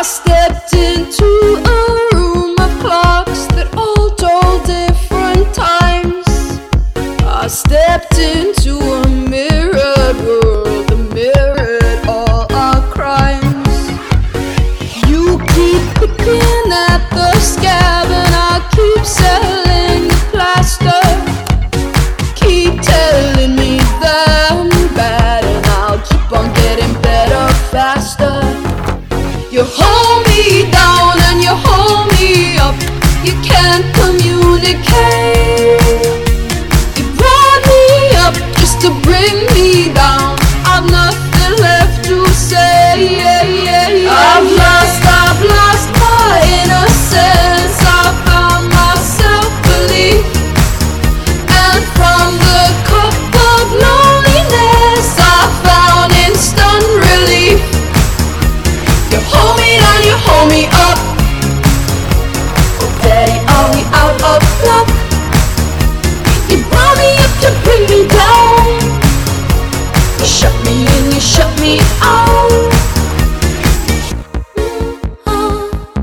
stepped into a room of clocks that all told different times. I stepped into a mirrored world that mirrored all our crimes. You keep picking at the scab and I keep selling the plaster. Keep telling me that I'm bad and I'll keep on getting better faster. You hold me down and you hold me up. You can't communicate. You brought me up just to bring me down. I've nothing left to say. I've lost my innocence. I found my self-belief, and from the cup of loneliness I found instant relief. You hold me down, you hold me up. Oh daddy, are we out of luck? You brought me up to bring me down. You shut me in, you shut me out.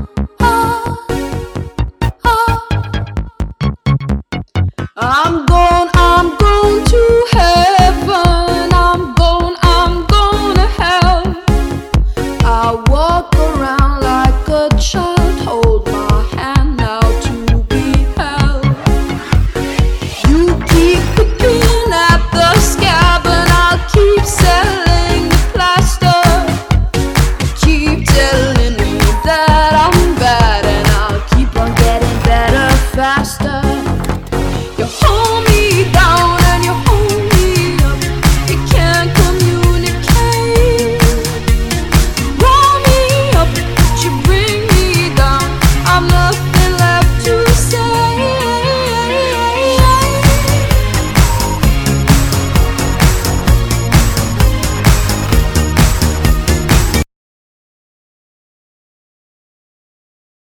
I'm going